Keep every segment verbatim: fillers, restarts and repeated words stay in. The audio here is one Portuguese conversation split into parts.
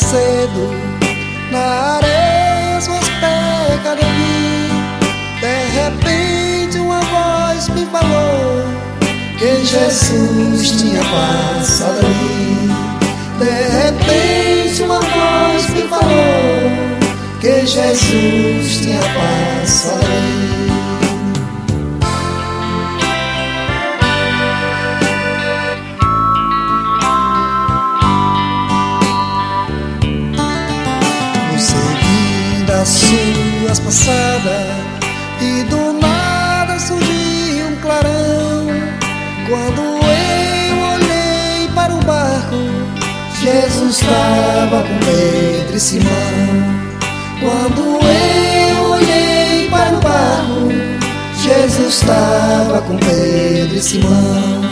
cedo, na areia suas pegadas eu vi. De repente uma voz me falou que Jesus tinha passado ali. De repente uma voz me falou que Jesus tinha passado ali. Seguindo as suas passadas, e do nada surgiu um clarão. Quando eu olhei para o barco, Jesus estava com Pedro e Simão. Quando eu olhei para o barco, Jesus estava com Pedro e Simão.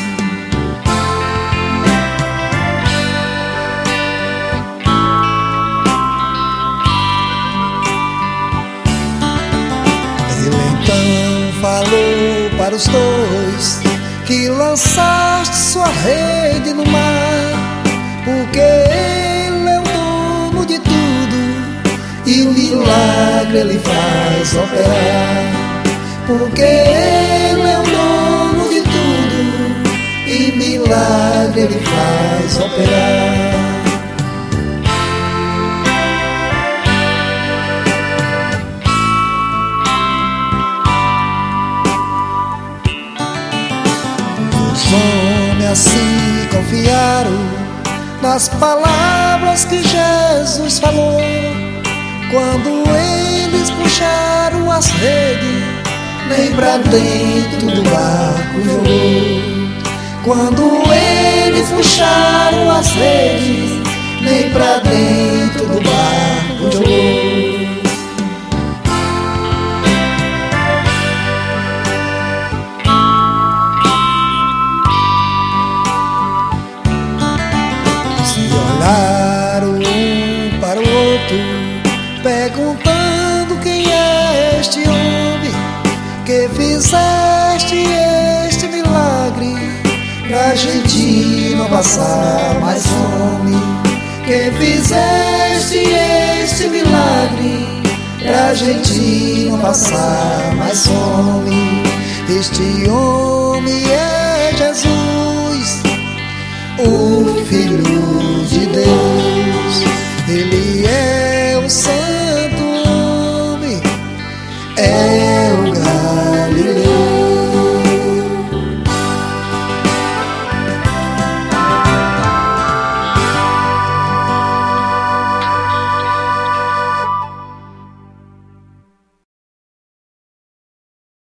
Falou para os dois que lançaste sua rede no mar, porque Ele é o dono de tudo e o milagre Ele faz operar. Porque Ele é o dono de tudo e milagre Ele faz operar. Homens assim confiaram nas palavras que Jesus falou. Quando eles puxaram as redes, nem pra dentro do barco jogou. Quando eles puxaram as redes, nem pra dentro do barco jogou. Olharam um para o outro, perguntando quem é este homem que fizeste este milagre pra gente não passar mais fome. Que fizeste este milagre pra gente não passar mais fome. Este homem é Jesus, o Filho